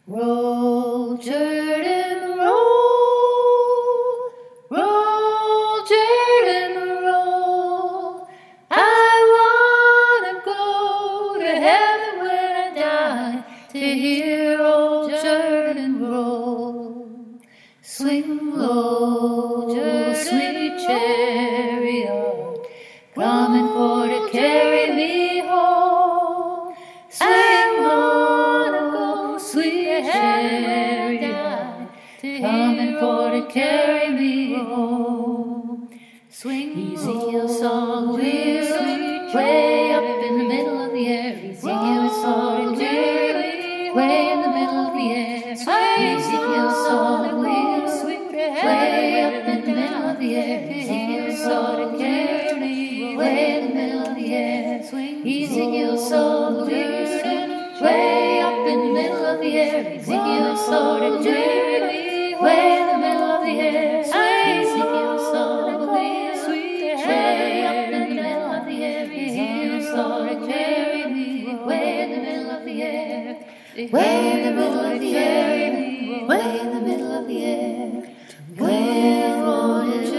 Roll, Jordan, roll, roll, Jordan, roll. I wanna go to heaven when I die to hear old Jordan roll. Swing low, sweet chariot, coming for to carry me home. Swing low, sweet chariot, coming for to carry me home. Swing Ezekiel saw way up in the middle of the air. Ezekiel saw the wheel way in the middle of the air. Ezekiel saw the wheel way up in the middle of the air. Ezekiel saw the wheel way in the middle of the air. Ezekiel saw the wheel way up in the middle of the air. Ezekiel saw the wheel way in the middle of the air. Ezekiel saw the wheel way up in the middle of the air. Ezekiel saw the wheel way in the middle of the air. Way in the middle of the air. Way in the middle of the air. Way for the